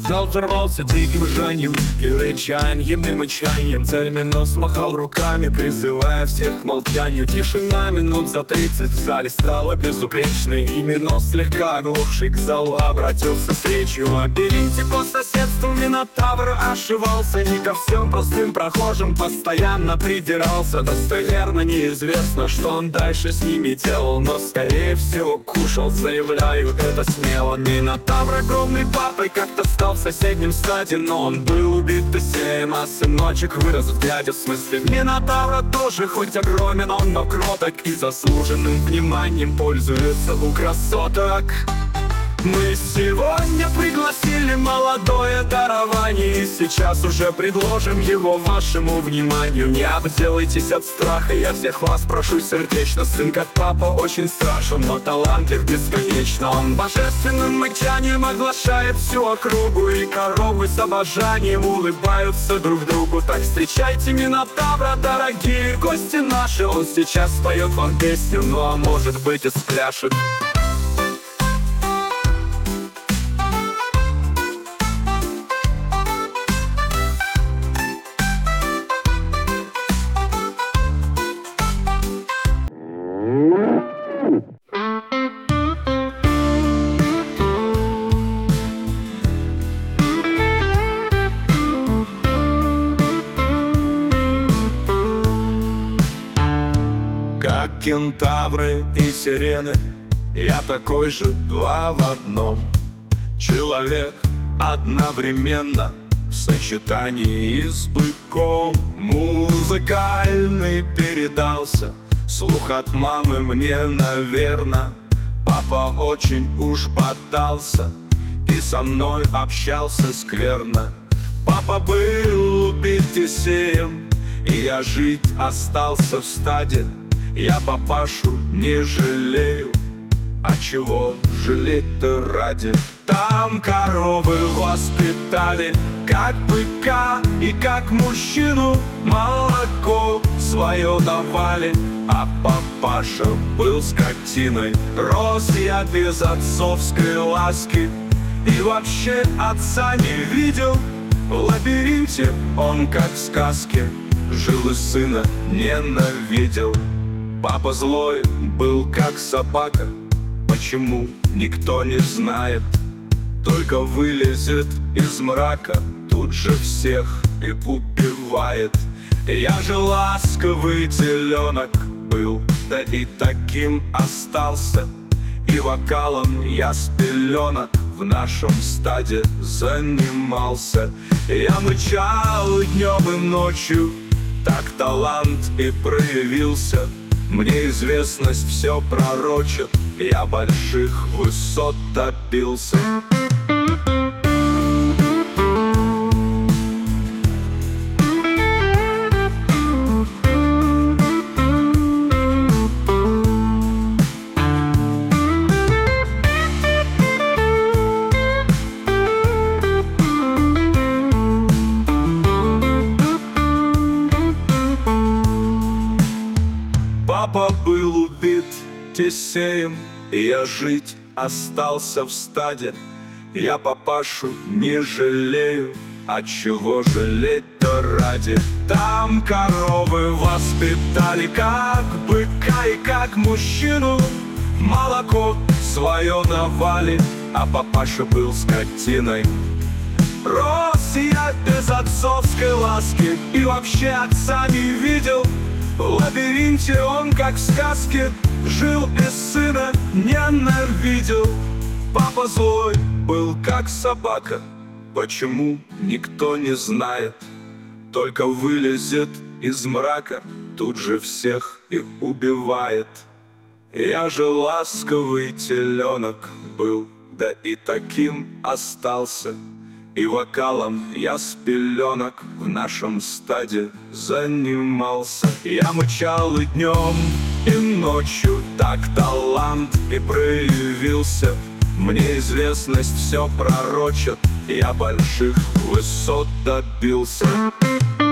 Зал взорвался диким ржанием и рычанием и мычанием. Терминус махал руками, призывая всех к молчанию. Тишина минут за 30 в зале стала безупречной. И Минос, слегка оглохший к залу, обратился с речью. В лабиринте по соседству Минотавр ошивался и ко всем простым прохожим постоянно придирался. Достоверно неизвестно, что он дальше с ними делал, но скорее всего кушал, заявляю это смело. Минотавр огромный папой как-то стал в соседнем стаде, но он был убит Тесеем, а сыночек вырос в дяде. В смысле Минотавра тоже хоть огромен он, но кроток и заслуженным вниманием пользуется у красоток. Мы сегодня пригласили молодое дарование, и сейчас уже предложим его вашему вниманию. Не обделайтесь от страха, я всех вас прошу сердечно. Сын как папа очень страшен, но талантлив бесконечно. Он божественным мычанием оглашает всю округу, и коровы с обожанием улыбаются друг другу. Так встречайте Минотавра, дорогие гости наши. Он сейчас поет вам песню, ну а может быть и спляшет. Как кентавры и сирены, я такой же, два в одном. Человек одновременно в сочетании с быком. Музыкальный передался, слух от мамы мне, наверно. Папа очень уж бодался и со мной общался скверно. Папа был убит Тесеем, и я жить остался в стаде. Я папашу не жалею, а чего жалеть-то ради? Там коровы воспитали как быка и как мужчину, молоко свое давали, а папаша был скотиной. Рос я без отцовской ласки и вообще отца не видел. В лабиринте он как в сказке жил и сына ненавидел. Папа злой был как собака, почему никто не знает. Только вылезет из мрака, тут же всех и убивает. Я же ласковый теленок был, да и таким остался. И вокалом я с пеленок в нашем стаде занимался. Я мычал днем и ночью, так талант и проявился. Мне известность все пророчит, я больших высот добился. Папа был убит Тесеем, и я жить остался в стаде. Я папашу не жалею, а чего жалеть-то ради? Там коровы воспитали как быка и как мужчину, молоко свое давали, а папаша был скотиной. Рос я без отцовской ласки и вообще отца не видел. В лабиринте он, как в сказке, жил и сына ненавидел. Папа злой был, как собака, почему никто не знает. Только вылезет из мрака, тут же всех и убивает. Я же ласковый теленок был, да и таким остался. И вокалом я с пеленок в нашем стаде занимался. Я мычал и днем, и ночью, так талант и проявился. Мне известность все пророчит, я больших высот добился.